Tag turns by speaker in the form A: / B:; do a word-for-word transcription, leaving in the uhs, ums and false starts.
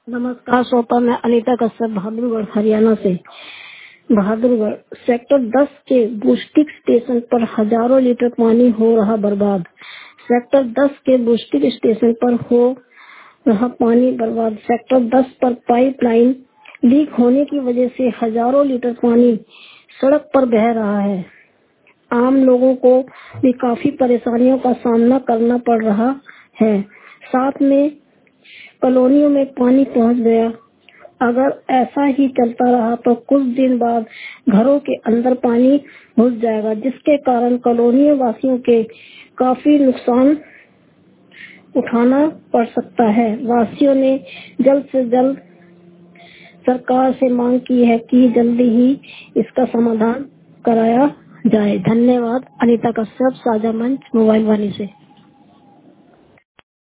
A: नमस्कार श्रोता, मैं अनीता कश्यप बहादुरगढ़ हरियाणा से। बहादुरगढ़ सेक्टर दस के बूस्टिक स्टेशन पर हजारों लीटर पानी हो रहा बर्बाद। सेक्टर दस के बूस्टिक स्टेशन पर हो रहा पानी बर्बाद। सेक्टर दस पर पाइपलाइन लीक होने की वजह से हजारों लीटर पानी सड़क पर बह रहा है। आम लोगों को भी काफी परेशानियों का सामना करना पड़ रहा है। साथ में कॉलोनियों में पानी पहुंच गया। अगर ऐसा ही चलता रहा तो कुछ दिन बाद घरों के अंदर पानी घुस जाएगा, जिसके कारण कॉलोनी वासियों के काफी नुकसान उठाना पड़ सकता है। वासियों ने जल्द से जल्द सरकार से मांग की है कि जल्दी ही इसका समाधान कराया जाए। धन्यवाद। अनीता कश्यप, साझा मंच, मोबाइल वाणी से।